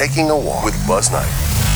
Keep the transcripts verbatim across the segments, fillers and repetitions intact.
Taking a Walk with Buzz Knight.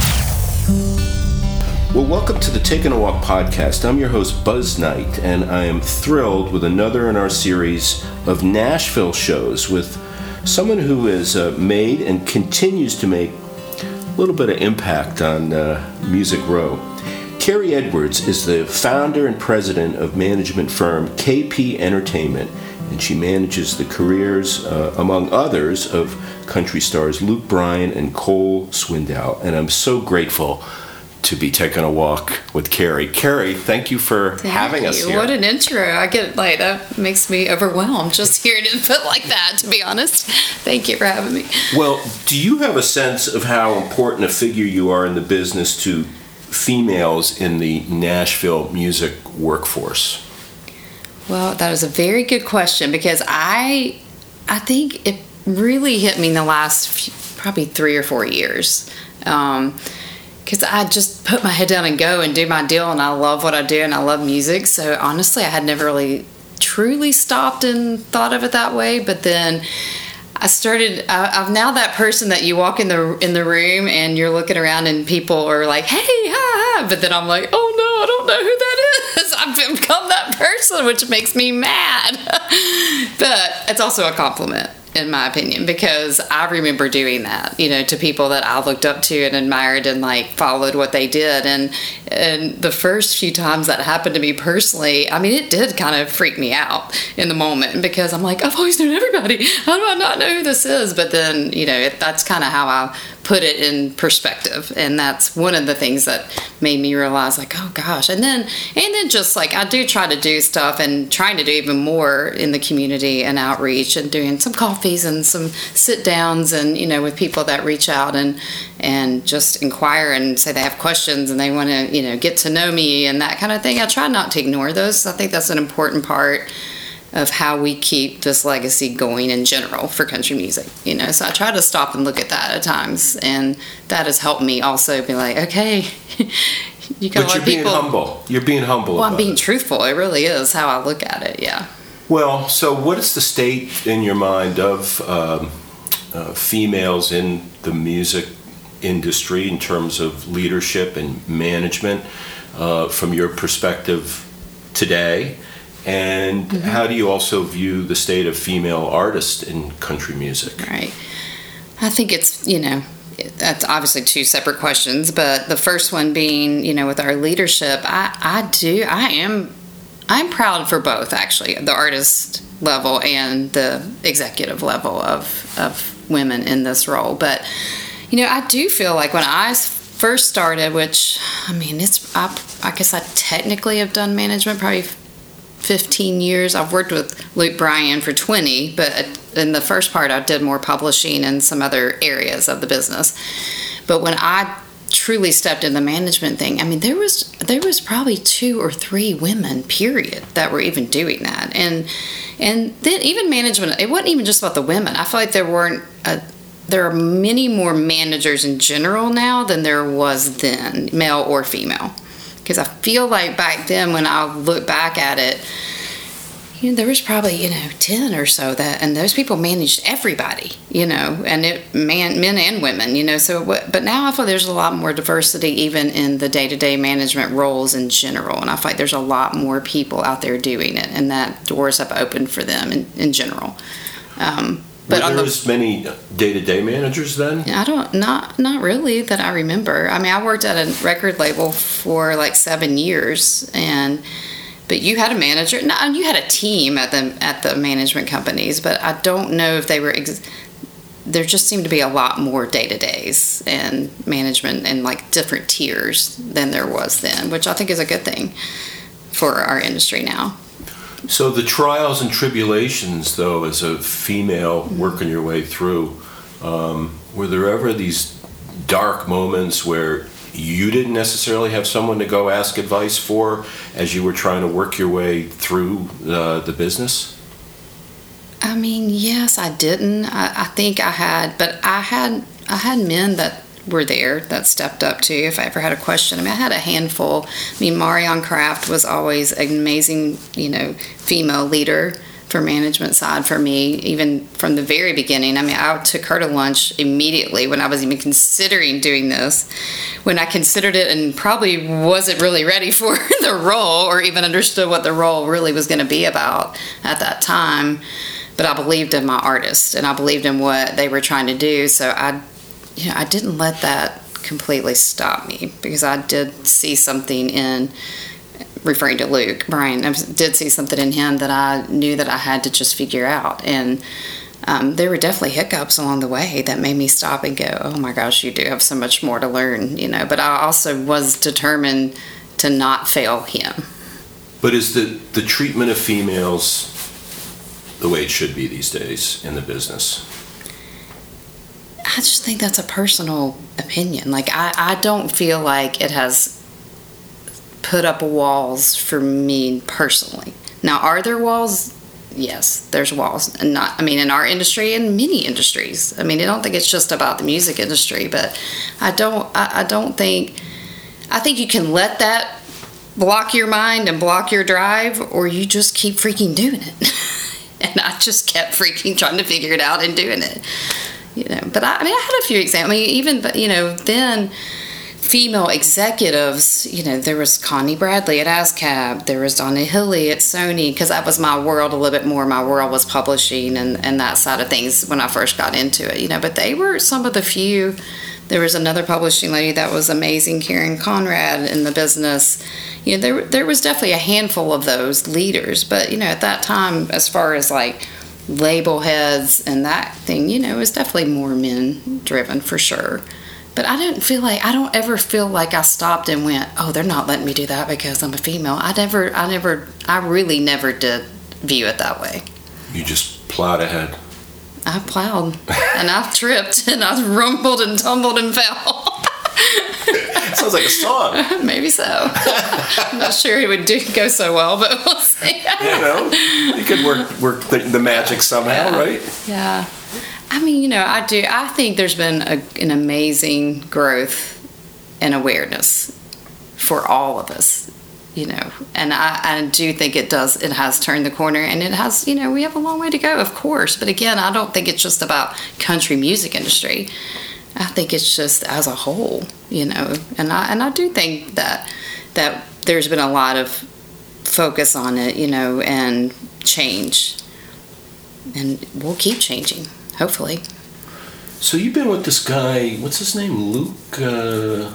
Well, welcome to the Taking a Walk podcast. I'm your host, Buzz Knight, and I am thrilled with another in our series of Nashville shows with someone who has uh, made and continues to make a little bit of impact on uh, Music Row. Carrie Edwards is the founder and president of management firm K P Entertainment, and she manages the careers, uh, among others, of country stars Luke Bryan and Cole Swindell. And I'm so grateful to be taking a walk with Carrie. Carrie, thank you for thank having you. us here. What an intro. I get like, that makes me overwhelmed just hearing it put like that, to be honest. Thank you for having me. Well, do you have a sense of how important a figure you are in the business to females in the Nashville music workforce? Well, that is a very good question, because I I think it really hit me in the last few, probably three or four years. Um, because I just put my head down and go and do my deal, and I love what I do, and I love music. So honestly, I had never really truly stopped and thought of it that way. But then I started. I, I'm now that person that you walk in the in the room and you're looking around and people are like, "Hey, hi, hi," but then I'm like, "Oh no, I don't know who that is." I've become that person, which makes me mad. But it's also a compliment, in my opinion, because I remember doing that, you know, to people that I looked up to and admired and like followed what they did. And and the first few times that happened to me personally, I mean, it did kind of freak me out in the moment, because I'm like, I've always known everybody. How do I not know who this is? But then, you know, it, that's kind of how I put it in perspective. And that's one of the things that made me realize, like, oh gosh. And then, and then just like, I do try to do stuff and trying to do even more in the community and outreach and doing some coffees and some sit downs and, you know, with people that reach out and, and just inquire and say they have questions and they want to, you know, get to know me and that kind of thing. I try not to ignore those. I think that's an important part of how we keep this legacy going in general for country music, you know. So I try to stop and look at that at times, and that has helped me also be like, okay, you gotta but you're let being people. humble. You're being humble. Well, I'm being it. truthful. It really is how I look at it. Yeah. Well, so what is the state in your mind of um, uh, females in the music industry in terms of leadership and management uh, from your perspective today? And mm-hmm. how do you also view the state of female artists in country music? Right. I think it's, you know, that's obviously two separate questions, but the first one being, you know, with our leadership, I, I do, I am, I'm proud for both, actually, the artist level and the executive level of, of women in this role. But, you know, I do feel like when I first started, which, I mean, it's, I, I guess I technically have done management probably fifteen years. I've worked with Luke Bryan for twenty, but in the first part I did more publishing and some other areas of the business. But when I truly stepped in the management thing, I mean, there was there was probably two or three women, period, that were even doing that. And and then even management, it wasn't even just about the women. I feel like there weren't a, there are many more managers in general now than there was then, male or female. Because I feel like back then, when I look back at it, you know, there was probably, you know, ten or so that, and those people managed everybody, you know, and it, man, men and women, you know, so, but now I feel there's a lot more diversity even in the day-to-day management roles in general, and I feel like there's a lot more people out there doing it, and that doors have opened for them in, in general. Um, But were there as many day-to-day managers then? I don't, not not really that I remember. I mean, I worked at a record label for like seven years, and but you had a manager, no, you had a team at the at the management companies, but I don't know if they were. Ex- there just seemed to be a lot more day-to-days and management and like different tiers than there was then, which I think is a good thing for our industry now. So the trials and tribulations, though, as a female working your way through, um, were there ever these dark moments where you didn't necessarily have someone to go ask advice for as you were trying to work your way through uh, the business? I mean, yes, I didn't. I, I think I had, but I had I had men that were there that stepped up too if I ever had a question. I mean, I had a handful. I mean, Marion Craft was always an amazing, you know, female leader for management side for me, even from the very beginning. I mean, I took her to lunch immediately when I was even considering doing this, when I considered it and probably wasn't really ready for the role or even understood what the role really was going to be about at that time. But I believed in my artists and I believed in what they were trying to do. So I, you know, I didn't let that completely stop me, because I did see something in, referring to Luke Bryan, I did see something in him that I knew that I had to just figure out. And um, there were definitely hiccups along the way that made me stop and go, oh my gosh, you do have so much more to learn, you know. But I also was determined to not fail him. But is the, the treatment of females the way it should be these days in the business? I just think that's a personal opinion. Like, I, I don't feel like it has put up walls for me personally. Now, are there walls? Yes, there's walls. And not, I mean, in our industry and many industries. I mean, I don't think it's just about the music industry, but I don't, I, I don't think, I think you can let that block your mind and block your drive, or you just keep freaking doing it. And I just kept freaking trying to figure it out and doing it. You know, but I, I mean, I had a few examples. I mean, even, you know, then female executives, you know, there was Connie Bradley at ASCAP, there was Donna Hilly at Sony, because that was my world a little bit more. My world was publishing and, and that side of things when I first got into it, you know, but they were some of the few. There was another publishing lady that was amazing, Karen Conrad, in the business. You know, there, there was definitely a handful of those leaders, but, you know, at that time, as far as like label heads and that thing, you know, it was definitely more men driven for sure. But I didn't feel like, I don't ever feel like I stopped and went, oh, they're not letting me do that because I'm a female. I never, I never, I really never did view it that way. You just plowed ahead. I plowed and I tripped and I rumbled and tumbled and fell. Sounds like a song. Maybe so. I'm not sure it would do go so well, but we'll see. You know, you could work work the, the magic somehow, yeah. right? Yeah. I mean, you know, I do. I think there's been a, an amazing growth and awareness for all of us, you know, and I, I do think it does. It has turned the corner, and it has, you know, we have a long way to go, of course. But again, I don't think it's just about country music industry. I think it's just as a whole, you know, and I and I do think that that there's been a lot of focus on it, you know, and change, and we'll keep changing. Hopefully. So you've been with this guy, what's his name? Luke uh,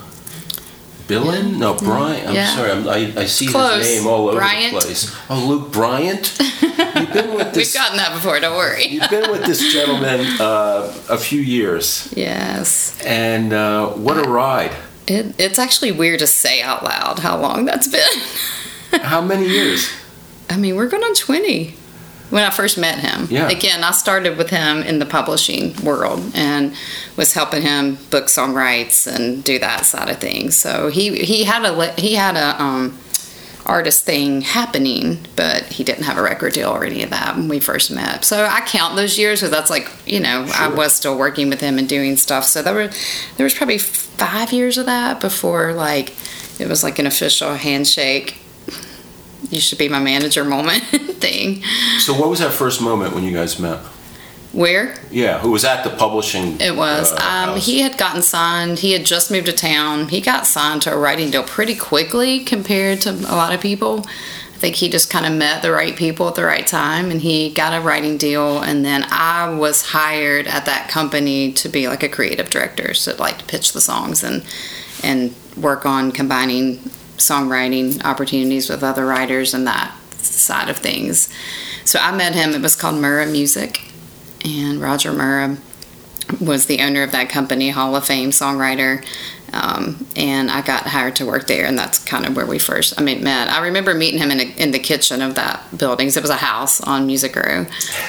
Billen? No, Brian. I'm yeah. sorry, I'm, I, I see Close. his name all over Bryant. the place. Oh, Luke Bryant? You've been with this, We've gotten that before, don't worry. You've been with this gentleman uh, a few years. Yes. And uh, what a ride. It, it's actually weird to say out loud how long that's been. How many years? I mean, we're going on twenty. When I first met him. Yeah. Again, I started with him in the publishing world and was helping him book song rights and do that side of things. So he he had a he had a um, artist thing happening, but he didn't have a record deal or any of that when we first met. So I count those years because that's like, you know, sure. I was still working with him and doing stuff. So there were there was probably five years of that before like it was like an official handshake. You should be my manager moment thing. So what was that first moment when you guys met? Where? Yeah, who was at the publishing? It was. Uh, um, he had gotten signed. He had just moved to town. He got signed to a writing deal pretty quickly compared to a lot of people. I think he just kind of met the right people at the right time, and he got a writing deal. And then I was hired at that company to be like a creative director, so like to pitch the songs and and work on combining songwriting opportunities with other writers and that side of things. So I met him. It was called Murrah Music, and Roger Murrah was the owner of that company, Hall of Fame songwriter. Um, and I got hired to work there, and that's kind of where we first I mean, met. I remember meeting him in, a, in the kitchen of that building. It was a house on Music Row.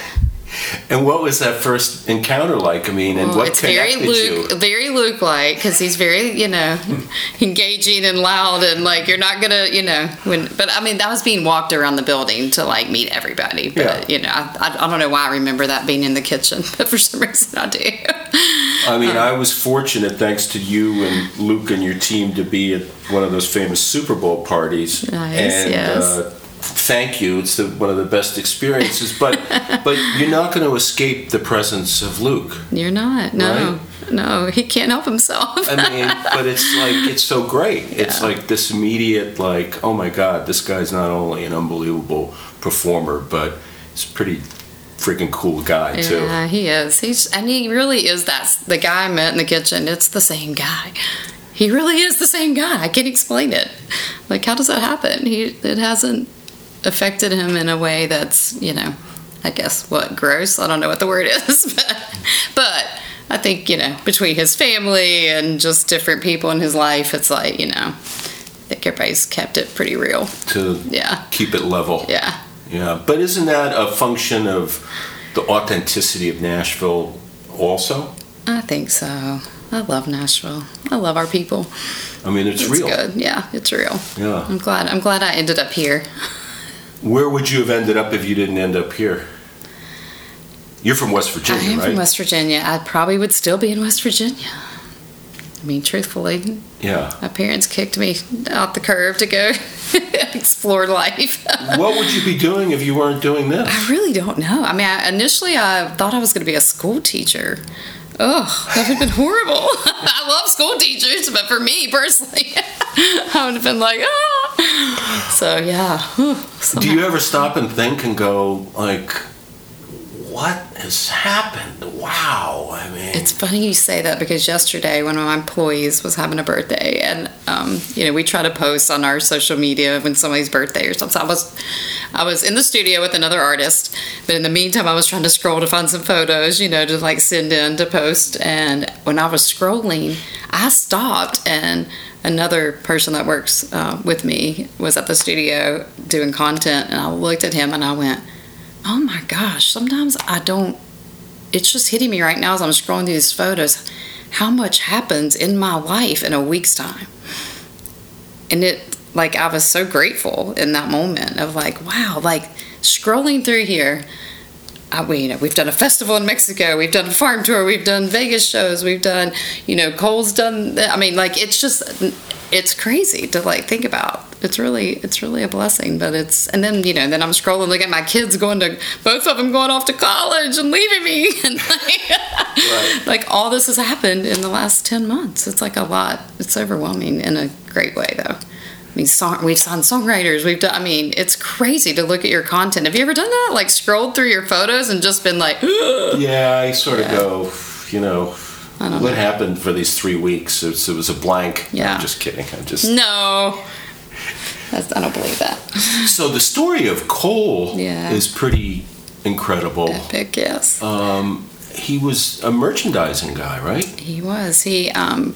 And what was that first encounter like? I mean, and well, what it's connected very Luke, you? Very Luke-like, because he's very, you know, engaging and loud, and like you're not gonna, you know, when. But I mean, that was being walked around the building to like meet everybody. But yeah. you know, I, I don't know why I remember that being in the kitchen, but for some reason I do. I mean, um, I was fortunate, thanks to you and Luke and your team, to be at one of those famous Super Bowl parties. Nice, and yes. uh, thank you. It's the, one of the best experiences. But but you're not going to escape the presence of Luke. You're not. No. Right? No, he can't help himself. I mean, but it's like, it's so great. Yeah. It's like this immediate, like, oh my God, this guy's not only an unbelievable performer, but he's a pretty freaking cool guy, too. Yeah, he is. He's, and he really is that, the guy I met in the kitchen, it's the same guy. He really is the same guy. I can't explain it. Like, how does that happen? He, it hasn't affected him in a way that's, you know, I guess, what, gross? I don't know what the word is, but, but I think, you know, between his family and just different people in his life, it's like, you know, I think everybody's kept it pretty real. To yeah. keep it level. Yeah. Yeah. But isn't that a function of the authenticity of Nashville also? I think so. I love Nashville. I love our people. I mean, it's, it's real. It's good. Yeah, it's real. Yeah. I'm glad. I'm glad I ended up here. Where would you have ended up if you didn't end up here? You're from West Virginia, I am right? from West Virginia. I probably would still be in West Virginia. I mean, truthfully, yeah. My parents kicked me out the curve to go explore life. What would you be doing if you weren't doing this? I really don't know. I mean, I, initially I thought I was going to be a school teacher. Ugh, that would have been horrible. I love school teachers, but for me personally, I would have been like, ah. So, yeah. Whew, Do you ever stop and think and go, like, what has happened? Wow. I mean, it's funny you say that because yesterday one of my employees was having a birthday, and um, you know, we try to post on our social media when somebody's birthday or something. I was I was in the studio with another artist, but in the meantime I was trying to scroll to find some photos, you know, to like send in to post. And when I was scrolling, I stopped, and another person that works uh, with me was at the studio doing content, and I looked at him and I went, oh my gosh, sometimes I don't, it's just hitting me right now as I'm scrolling through these photos, how much happens in my life in a week's time. And it, like, I was so grateful in that moment of like, wow, like scrolling through here, I, we, you know, we've done a festival in Mexico, we've done a farm tour, we've done Vegas shows, we've done, you know, Cole's done, I mean, like, it's just, it's crazy to like think about. It's really, it's really a blessing, but it's, and then, you know, then I'm scrolling, looking at my kids going to, both of them going off to college and leaving me. And like, right. Like all this has happened in the last ten months. It's like a lot. It's overwhelming in a great way though. I mean, song, we've signed songwriters. We've done, I mean, it's crazy to look at your content. Have you ever done that? Like scrolled through your photos and just been like, yeah, I sort of yeah. go, you know, I don't what know. happened for these three weeks? It was, it was a blank. Yeah. I'm just kidding. I'm just. No. That's, I don't believe that. So the story of Cole yeah. is pretty incredible. Epic, yes. Um, he was a merchandising guy, right? He was. He, um,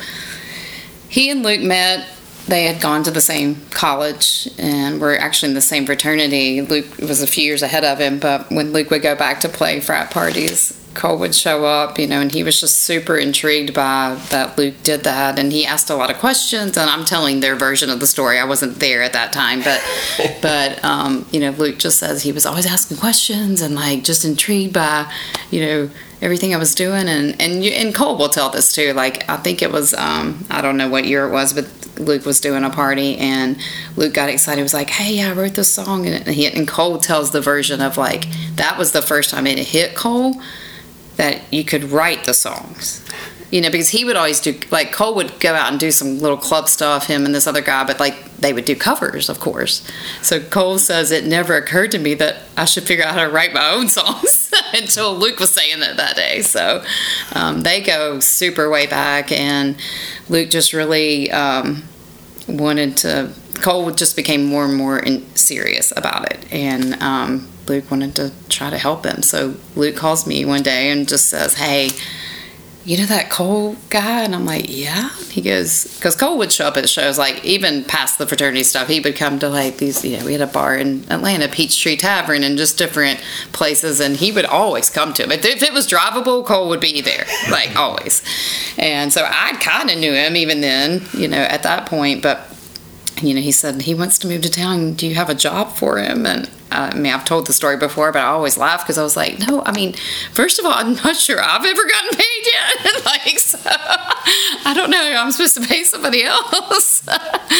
he and Luke met. They had gone to the same college and were actually in the same fraternity. Luke was a few years ahead of him, but when Luke would go back to play frat parties, Cole would show up, you know, and he was just super intrigued by that Luke did that, and he asked a lot of questions, and I'm telling their version of the story. I wasn't there at that time, but, but um, you know, Luke just says he was always asking questions and, like, just intrigued by, you know, everything I was doing, and, and, you, and Cole will tell this, too. Like, I think it was, um, I don't know what year it was, but Luke was doing a party, and Luke got excited. He was like, hey, I wrote this song, and, he, and Cole tells the version of, like, that was the first time it hit Cole that you could write the songs, you know, because he would always do, like, Cole would go out and do some little club stuff, him and this other guy, but, like, they would do covers, of course. So Cole says it never occurred to me that I should figure out how to write my own songs until Luke was saying that that day. So um, they go super way back, and Luke just really um, wanted to, Cole just became more and more in, serious about it, and um, Luke wanted to try to help him. So Luke calls me one day and just says, hey, you know that Cole guy? And I'm like, yeah. He goes, because Cole would show up at shows, like, even past the fraternity stuff, he would come to, like, these, you know, we had a bar in Atlanta, Peachtree Tavern, and just different places, and he would always come to him. If, if it was drivable, Cole would be there, like, always. And so I kind of knew him even then, you know, at that point, but, you know, he said he wants to move to town. Do you have a job for him? And I mean, I've told the story before, but I always laugh because I was like, no, I mean, first of all, I'm not sure I've ever gotten paid yet. Like, so I I don't know. I'm supposed to pay somebody else.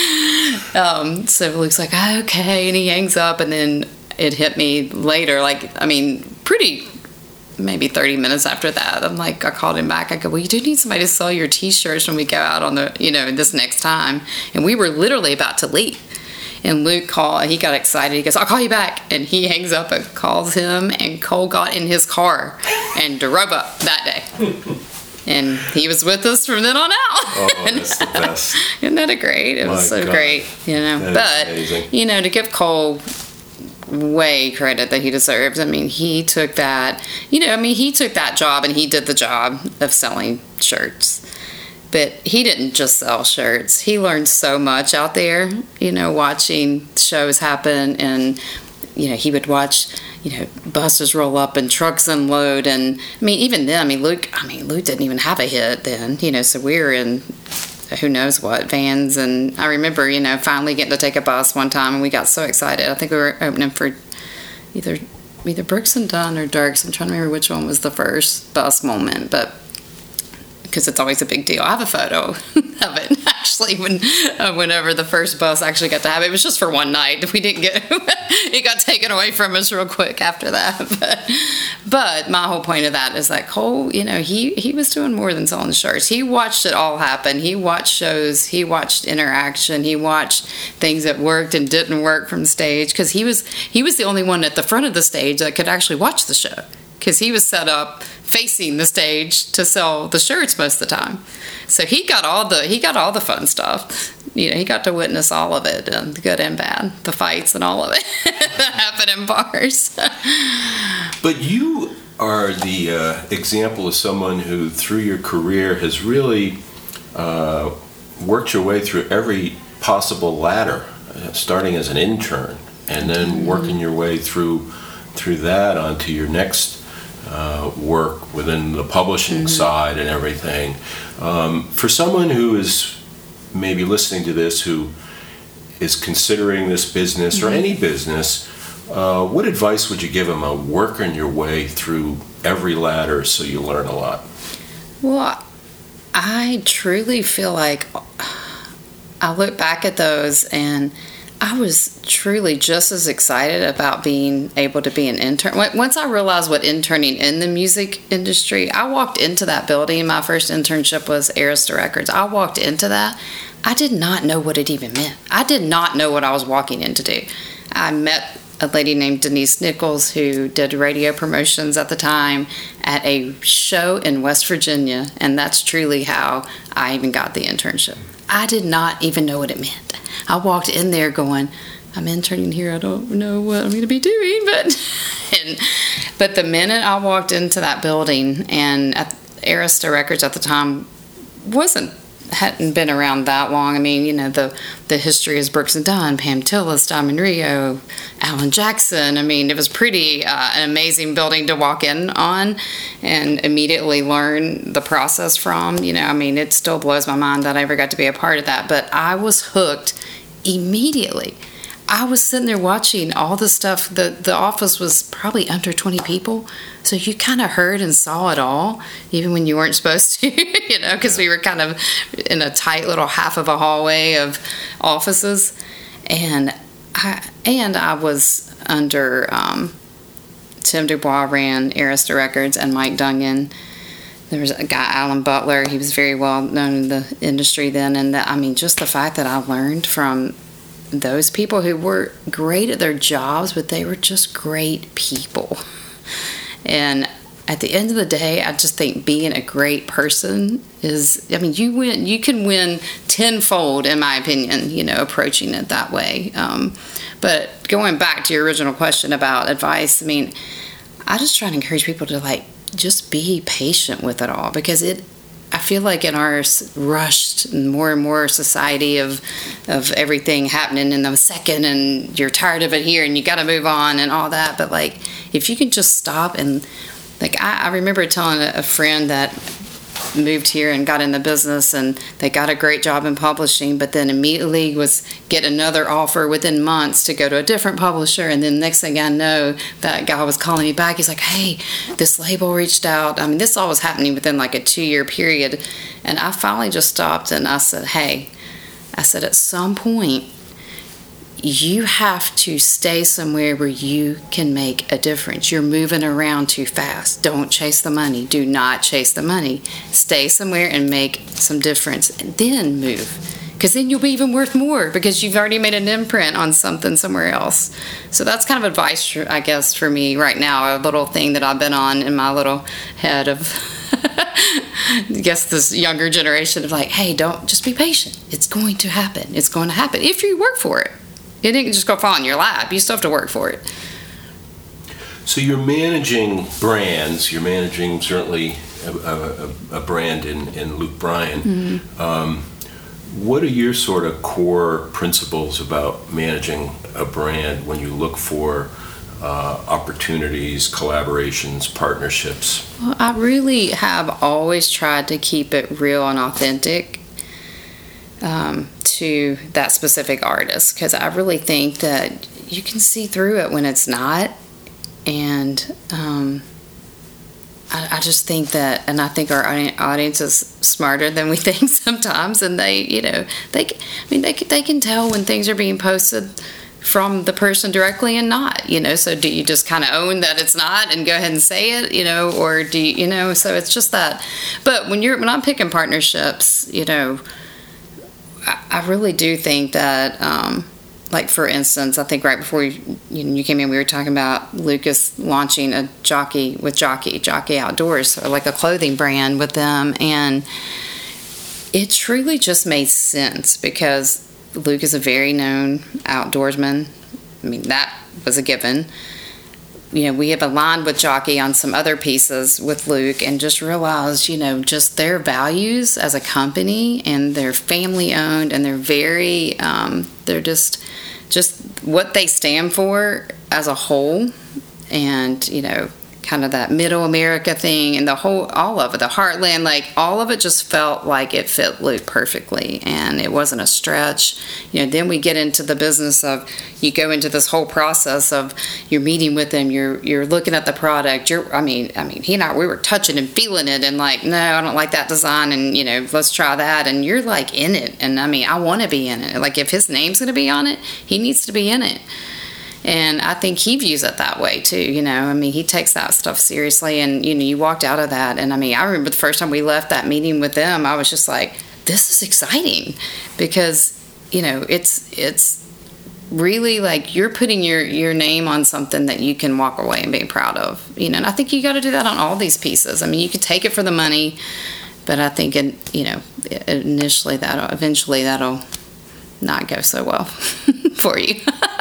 um, so Luke's like, okay. And he hangs up, and then it hit me later. Like, I mean, pretty, maybe thirty minutes after that. I'm like, I called him back. I go, well, you do need somebody to sell your T-shirts when we go out on the, you know, this next time. And we were literally about to leave. And Luke called, he got excited. He goes, I'll call you back. And he hangs up and calls him. And Cole got in his car and drove up that day. And he was with us from then on out. Oh, that's the best. Isn't that a great? It My was so God. great, you know. That but, you know, to give Cole way credit that he deserves. I mean, he took that, you know, I mean, he took that job and he did the job of selling shirts. But he didn't just sell shirts. He learned so much out there, you know, watching shows happen. And, you know, he would watch, you know, buses roll up and trucks unload. And, I mean, even then, I mean, Luke, I mean, Luke didn't even have a hit then, you know, so we were in who knows what vans. And I remember, you know, finally getting to take a bus one time, and we got so excited. I think we were opening for either either Brooks and Dunn or Dirks. I'm trying to remember which one was the first bus moment, but because it's always a big deal. I have a photo of it, actually, when uh, whenever the first bus actually got to have it. It was just for one night. We didn't get it got taken away from us real quick after that. But, but my whole point of that is that Cole, you know, he, he was doing more than selling shirts. He watched it all happen. He watched shows. He watched interaction. He watched things that worked and didn't work from stage, because he was, he was the only one at the front of the stage that could actually watch the show, because he was set up facing the stage to sell the shirts most of the time. So he got all the he got all the fun stuff. You know, he got to witness all of it, and the good and bad, the fights and all of it that happened in bars. But you are the uh, example of someone who, through your career, has really uh, worked your way through every possible ladder, uh, starting as an intern and then mm-hmm. working your way through through that onto your next Uh, work within the publishing mm-hmm. side and everything. Um, for someone who is maybe listening to this, who is considering this business mm-hmm. or any business, uh, what advice would you give them on working your way through every ladder so you learn a lot? Well, I truly feel like I look back at those, and I was truly just as excited about being able to be an intern. Once I realized what interning in the music industry, I walked into that building. My first internship was Arista Records. I walked into that. I did not know what it even meant. I did not know what I was walking in to do. I met a lady named Denise Nichols, who did radio promotions at the time at a show in West Virginia, and that's truly how I even got the internship. I did not even know what it meant. I walked in there going, I'm interning here. I don't know what I'm going to be doing. But and, but the minute I walked into that building, and at Arista Records at the time wasn't hadn't been around that long. I mean, you know, the the history is Brooks and Dunn, Pam Tillis, Diamond Rio, Alan Jackson. I mean, it was pretty uh, an amazing building to walk in on and immediately learn the process from. You know, I mean, it still blows my mind that I ever got to be a part of that. But I was hooked immediately. I was sitting there watching all the stuff. The, the office was probably under twenty people. So you kind of heard and saw it all, even when you weren't supposed to, you know, because we were kind of in a tight little half of a hallway of offices. And I, and I was under, um, Tim Dubois ran Arista Records, and Mike Dungan. There was a guy, Alan Butler. He was very well known in the industry then. And that, I mean, just the fact that I learned from those people who were great at their jobs, but they were just great people. And at the end of the day, I just think being a great person is, I mean, you win, you can win tenfold, in my opinion, you know, approaching it that way. Um, but going back to your original question about advice, I mean, I just try to encourage people to, like, just be patient with it all, because it, I feel like in our rushed more and more society of of everything happening in a second, and you're tired of it here and you got to move on and all that. But, like, if you can just stop and, like, I, I remember telling a, a friend that moved here and got in the business, and they got a great job in publishing, but then immediately was get another offer within months to go to a different publisher. And then next thing I know, that guy was calling me back. He's like, hey, this label reached out. I mean, this all was happening within like a two-year period. And I finally just stopped and I said, hey, I said, at some point, you have to stay somewhere where you can make a difference. You're moving around too fast. Don't chase the money. Do not chase the money. Stay somewhere and make some difference, and then move. Because then you'll be even worth more because you've already made an imprint on something somewhere else. So that's kind of advice, I guess, for me right now, a little thing that I've been on in my little head of, I guess, this younger generation of like, hey, don't, just be patient. It's going to happen. It's going to happen if you work for it. It didn't just go fall in your lap. You still have to work for it. So you're managing brands. You're managing certainly a, a, a brand in, in Luke Bryan. Mm-hmm. Um, what are your sort of core principles about managing a brand when you look for uh, opportunities, collaborations, partnerships? Well, I really have always tried to keep it real and authentic. Um, to that specific artist, because I really think that you can see through it when it's not, and um, I, I just think that, and I think our audience is smarter than we think sometimes, and they, you know, they, I mean, they they can tell when things are being posted from the person directly and not, you know. So do you just kind of own that it's not and go ahead and say it, you know, or do you, you know? So it's just that. But when you're when I'm picking partnerships, you know, I really do think that, um, like, for instance, I think right before you, you came in, we were talking about Lucas launching a Jockey with Jockey, Jockey Outdoors, or like a clothing brand with them. And it truly just made sense because Luke is a very known outdoorsman. I mean, that was a given. You know, we have aligned with Jockey on some other pieces with Luke and just realized, you know, just their values as a company, and they're family owned, and they're very, um, they're just, just what they stand for as a whole, and, you know, kind of that middle America thing and the whole, all of it, the heartland, like all of it just felt like it fit Luke perfectly, and it wasn't a stretch. You know, then we get into the business of, you go into this whole process of you're meeting with him, you're you're looking at the product, you're, I mean, I mean, he and I, we were touching and feeling it, and like, no, I don't like that design, and, you know, let's try that, and you're like in it, and I mean, I want to be in it. Like, if his name's going to be on it, he needs to be in it. And I think he views it that way too, you know. I mean, he takes that stuff seriously, and, you know, you walked out of that, and I mean, I remember the first time we left that meeting with them, I was just like, this is exciting, because, you know, it's it's really like you're putting your, your name on something that you can walk away and be proud of, you know. And I think you got to do that on all these pieces. I mean, you can take it for the money, but I think, it, you know, initially that'll, eventually that'll not go so well for you.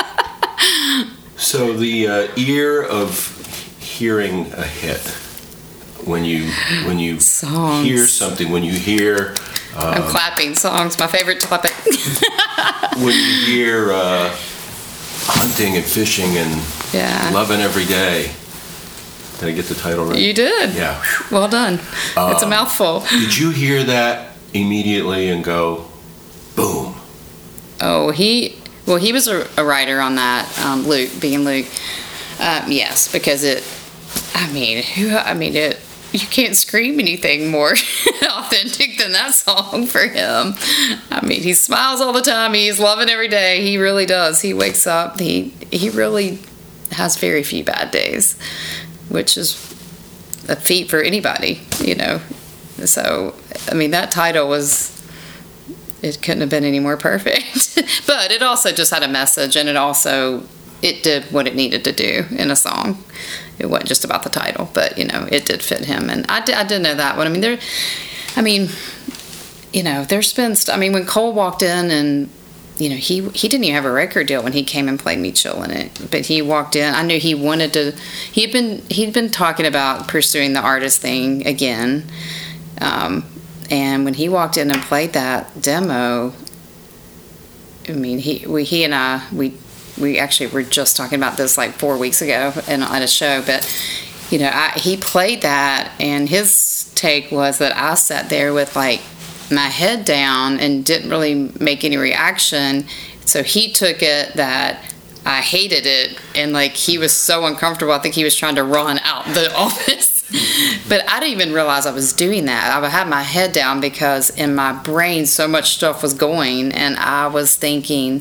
So the uh, ear of hearing a hit, when you when you songs. hear something, when you hear um, I'm clapping songs, my favorite topic. when you hear uh, hunting and fishing and yeah. loving every day. Did I get the title right? You did. Yeah. Well done. Um, it's a mouthful. Did you hear that immediately and go, boom? Oh, he. Well, he was a, a writer on that, um, Luke, being Luke. Um, yes, because it, I mean, who, I mean, it, you can't scream anything more authentic than that song for him. I mean, he smiles all the time. He's loving every day. He really does. He wakes up. He, he really has very few bad days, which is a feat for anybody, you know. So, I mean, that title was... it couldn't have been any more perfect. But it also just had a message, and it also, it did what it needed to do in a song. It wasn't just about the title, but, you know, it did fit him. And I did, I did know that one. I mean, there, I mean, you know, there's been, st- I mean, when Cole walked in and, you know, he he didn't even have a record deal when he came and played Me Chill in it. But he walked in, I knew he wanted to, he'd been, he'd been talking about pursuing the artist thing again. Um, And when he walked in and played that demo, I mean, he we he and I we we actually were just talking about this like four weeks ago in, at a show. But you know, I, he played that, and his take was that I sat there with like my head down and didn't really make any reaction. So he took it that I hated it, and like he was so uncomfortable. I think he was trying to run out the office. But I didn't even realize I was doing that. I had my head down because in my brain so much stuff was going, and I was thinking,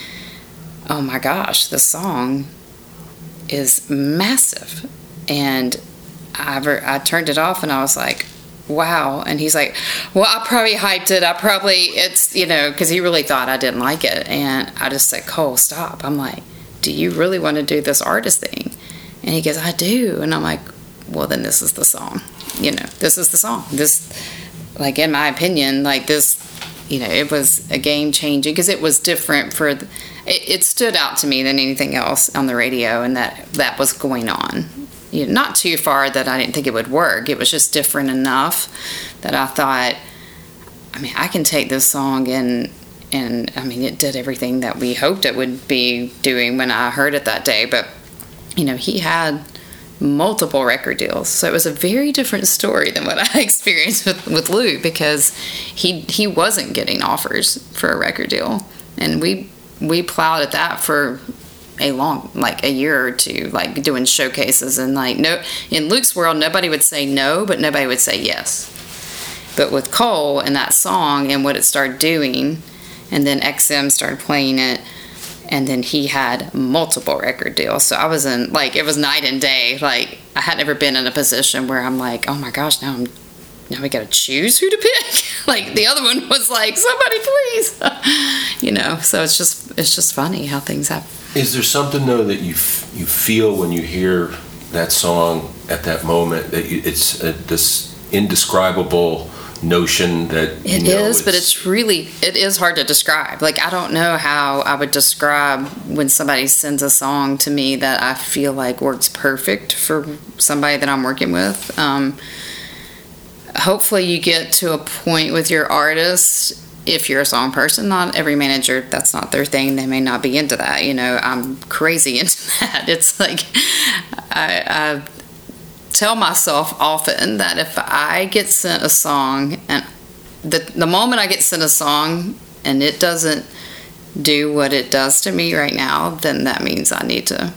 oh my gosh, the song is massive. And I, I turned it off and I was like, wow. And he's like, well, I probably hyped it. I probably, it's, you know, because he really thought I didn't like it. And I just said, Cole, stop. I'm like, do you really want to do this artist thing? And he goes, I do. And I'm like, well, then this is the song. You know, this is the song. This, like, in my opinion, like this, you know, it was a game changing because it was different for, the, it, it stood out to me than anything else on the radio, and that that was going on. You know, not too far that I didn't think it would work. It was just different enough that I thought, I mean, I can take this song and, and I mean, it did everything that we hoped it would be doing when I heard it that day. But, you know, he had multiple record deals. So it was a very different story than what I experienced with, with Luke, because he he wasn't getting offers for a record deal. And we we plowed at that for a long, like a year or two, like doing showcases, and like no, in Luke's world, nobody would say no, but nobody would say yes. But with Cole and that song and what it started doing, and then X M started playing it, and then he had multiple record deals. So I was in, like, it was night and day. Like, I had never been in a position where I'm like, oh my gosh, now I'm, now we gotta choose who to pick. Like, the other one was like, somebody please. You know, so it's just, it's just funny how things happen. Is there something, though, that you f- you feel when you hear that song at that moment, that you, it's a, this indescribable notion that you it know, is, it's, but it's really, it is hard to describe. Like, I don't know how I would describe when somebody sends a song to me that I feel like works perfect for somebody that I'm working with. Um, hopefully you get to a point with your artist, if you're a song person. Not every manager, that's not their thing. They may not be into that. You know, I'm crazy into that. It's like, I, I tell myself often that if I get sent a song, and the the moment I get sent a song and it doesn't do what it does to me right now, then that means I need to,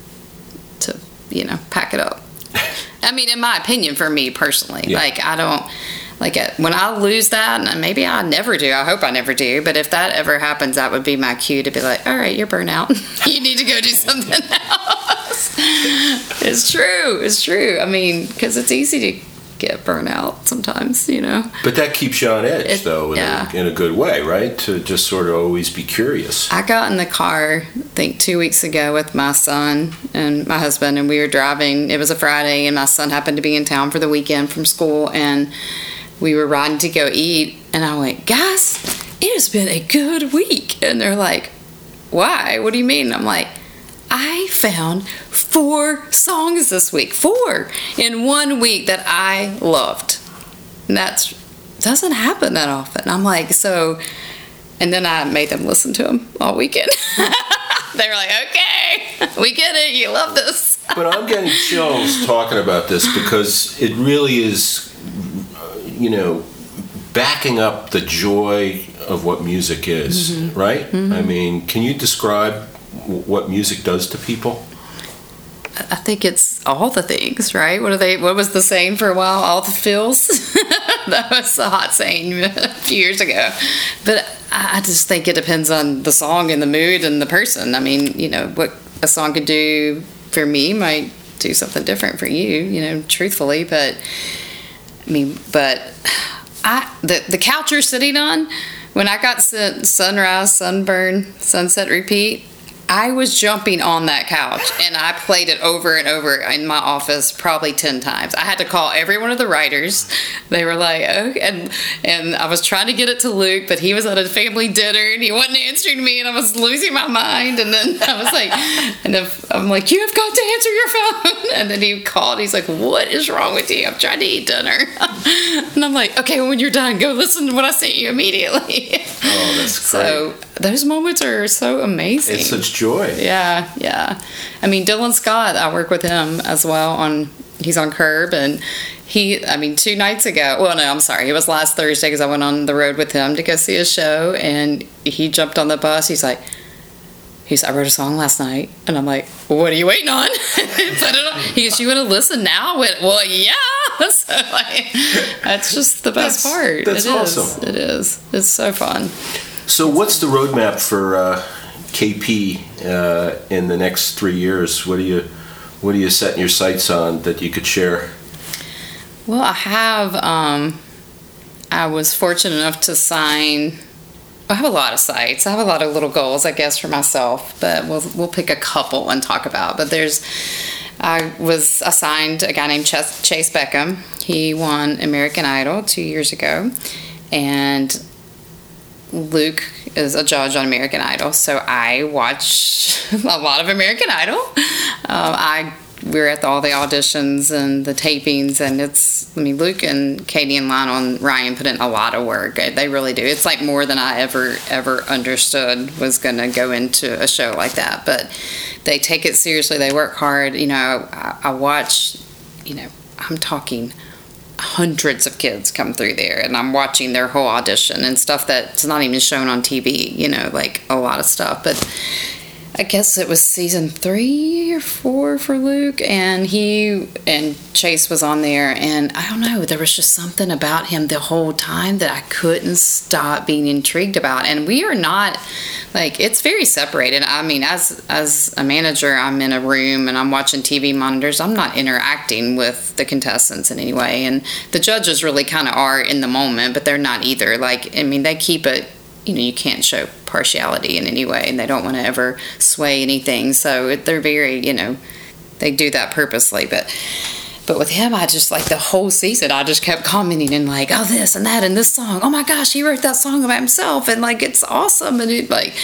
to you know, pack it up. I mean, in my opinion, for me personally, yeah. Like, I don't, like, when I lose that, and maybe I never do, I hope I never do, but if that ever happens, that would be my cue to be like, all right, you're burnt out. You need to go do something else. It's true. It's true. I mean, because it's easy to get burnt out sometimes, you know. But that keeps you on edge, it, though, in, yeah. a, in a good way, right? To just sort of always be curious. I got in the car, I think, two weeks ago with my son and my husband, and we were driving. It was a Friday, and my son happened to be in town for the weekend from school, and we were riding to go eat, and I went, guys, it has been a good week. And they're like, why? What do you mean? And I'm like, I found four songs this week, four in one week that I loved. And that doesn't happen that often. I'm like, so, and then I made them listen to them all weekend. They were like, okay, we get it, you love this. But I'm getting chills talking about this, because it really is, you know, backing up the joy of what music is, mm-hmm. right? Mm-hmm. I mean, can you describe what music does to people? I think it's all the things, right? What are they? What was the saying for a while? All the feels. That was a hot saying a few years ago. But I just think it depends on the song and the mood and the person. I mean, you know, what a song could do for me might do something different for you, you know, truthfully. But I mean, but I the the couch you're sitting on, when I got sent Sunrise, Sunburn, Sunset Repeat, I was jumping on that couch, and I played it over and over in my office probably ten times. I had to call every one of the writers. They were like, okay. And, and I was trying to get it to Luke, but he was at a family dinner, and he wasn't answering me, and I was losing my mind. And then I was like, and if, I'm like, you have got to answer your phone. And then he called. He's like, what is wrong with you? I'm trying to eat dinner. And I'm like, okay, well, when you're done, go listen to what I sent you immediately. Oh, that's great. So those moments are so amazing. It's such joy. Yeah, yeah. I mean, Dylan Scott, I work with him as well on he's on Curb, and he, I mean, two nights ago, well, no, I'm sorry, it was last Thursday because I went on the road with him to go see a show, and he jumped on the bus. He's like, he's, I wrote a song last night, and I'm like, well, what are you waiting on? Put it on. He goes, you want to listen now? I went, well, yeah. So, like, that's just the best that's, part. That's it awesome. Is. It is. It's so fun. So what's the roadmap for uh, K P uh, in the next three years? What are you, what are you setting your sights on that you could share? Well, I have, um, I was fortunate enough to sign, I have a lot of sites. I have a lot of little goals, I guess, for myself, but we'll we'll pick a couple and talk about. But there's, I was assigned a guy named Chase, Chase Beckham. He won American Idol two years ago, and Luke is a judge on American Idol, so I watch a lot of American Idol. Um, I we were at the, all the auditions and the tapings, and it's, I mean, Luke and Katie and Lionel and Ryan put in a lot of work. They really do. It's like more than I ever, ever understood was going to go into a show like that. But they take it seriously. They work hard. You know, I, I watch, you know, I'm talking hundreds of kids come through there, and I'm watching their whole audition and stuff that's not even shown on T V, you know, like a lot of stuff. But I guess it was season three or four for Luke, and he and Chase was on there, and I don't know, there was just something about him the whole time that I couldn't stop being intrigued about. And we are not, like, it's very separated. I mean, as as a manager, I'm in a room and I'm watching T V monitors. I'm not interacting with the contestants in any way, and the judges really kind of are in the moment, but they're not either. Like, I mean, they keep it, you know, you can't show partiality in any way, and they don't want to ever sway anything, so they're very, you know, they do that purposely. But but with him, I just, like, the whole season, I just kept commenting and like, oh, this and that and this song, oh my gosh, he wrote that song about himself, and like, it's awesome. And it, like,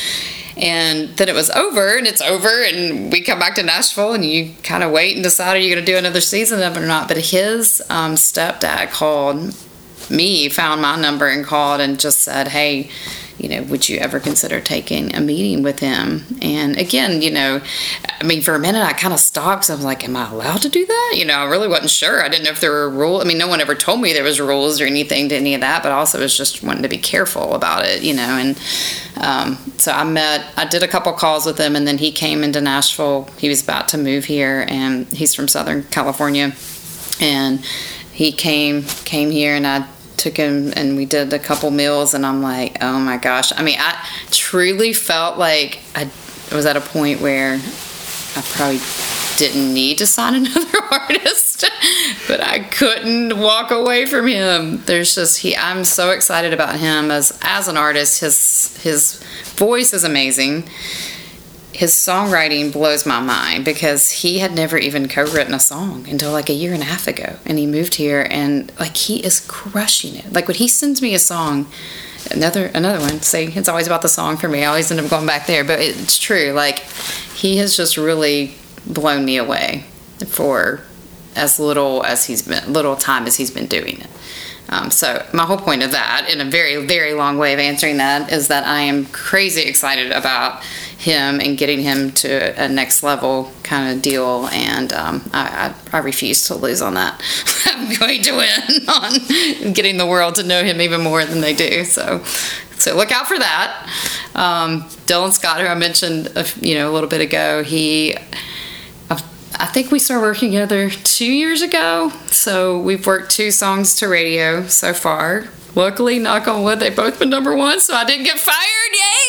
and then it was over, and it's over, and we come back to Nashville, and you kind of wait and decide, are you going to do another season of it or not? But his um, stepdad called me, found my number and called and just said, hey, you know, would you ever consider taking a meeting with him? And again, you know, I mean, for a minute I kind of stopped because I was like, am I allowed to do that? You know, I really wasn't sure. I didn't know if there were rules. I mean, no one ever told me there was rules or anything to any of that, but also was just wanting to be careful about it, you know. And um, so I met, I did a couple calls with him, and then he came into Nashville. He was about to move here, and he's from Southern California. And he came, came here, and I took him and we did a couple meals, and I'm like, oh my gosh. I mean, I truly felt like I was at a point where I probably didn't need to sign another artist, but I couldn't walk away from him. There's just, he, I'm so excited about him as, as an artist. His, his voice is amazing. His songwriting blows my mind because he had never even co-written a song until like a year and a half ago, and he moved here, and like, he is crushing it. Like, when he sends me a song, another another one, see, it's always about the song for me. I always end up going back there, but it's true. Like, he has just really blown me away for as little as he's been, little time as he's been doing it. Um, so my whole point of that, in a very, very long way of answering that, is that I am crazy excited about him and getting him to a next level kind of deal, and um, I, I, I refuse to lose on that. I'm going to win on getting the world to know him even more than they do. So, so look out for that. Um, Dylan Scott, who I mentioned, a, you know, a little bit ago, he. I think we started working together two years ago, so we've worked two songs to radio so far. Luckily, knock on wood, they've both been number one, so I didn't get fired,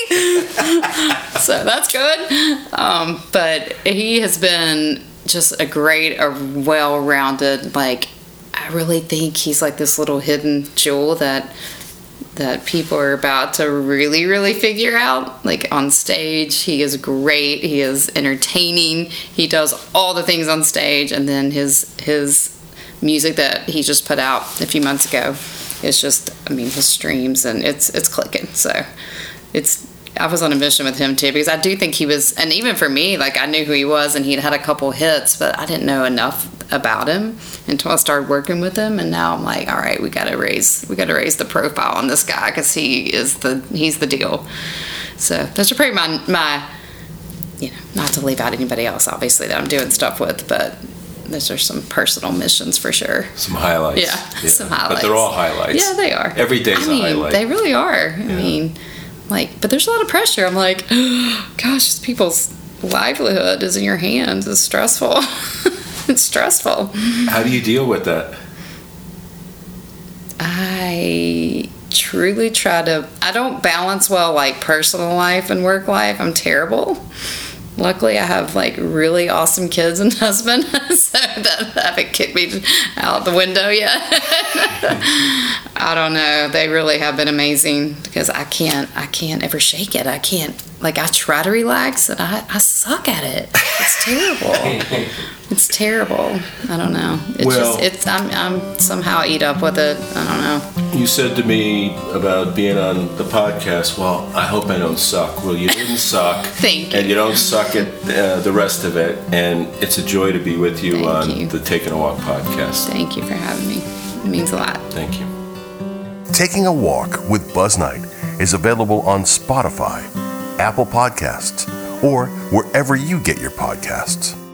yay! So that's good. Um, but he has been just a great, a well-rounded, like, I really think he's like this little hidden jewel that that people are about to really, really figure out. Like, on stage, he is great. He is entertaining. He does all the things on stage, and then his his music that he just put out a few months ago is just, I mean, his streams, and it's it's clicking. So it's, I was on a mission with him too, because I do think he was, and even for me, like, I knew who he was, and he'd had a couple hits, but I didn't know enough about him until I started working with him, and now I'm like, all right, we gotta raise we gotta raise the profile on this guy, because he is the he's the deal. So those are probably my my you know, not to leave out anybody else, obviously, that I'm doing stuff with, but those are some personal missions for sure. Some highlights. Yeah, yeah. Some highlights. But they're all highlights. Yeah, they are. Every day's I mean, a highlight. They really are. I yeah. mean, like, but there's a lot of pressure. I'm like, oh, gosh, people's livelihood is in your hands. It's stressful. It's stressful. How do you deal with that? I truly try to, I don't balance well, like, personal life and work life. I'm terrible. Luckily, I have, like, really awesome kids and husband, so that haven't kicked me out the window yet. I don't know. They really have been amazing because I can't, I can't ever shake it. I can't, like, I try to relax and I, I suck at it. It's terrible. It's terrible. I don't know. It's well, just, it's, I'm, I'm somehow eat up with it. I don't know. You said to me about being on the podcast, well, I hope I don't suck. Well, you didn't suck. Thank you. And you don't suck at uh, the rest of it. And it's a joy to be with you Thank on you. the Taking a Walk podcast. Thank you for having me. It means a lot. Thank you. Taking a Walk with Buzz Knight is available on Spotify, Apple Podcasts, or wherever you get your podcasts.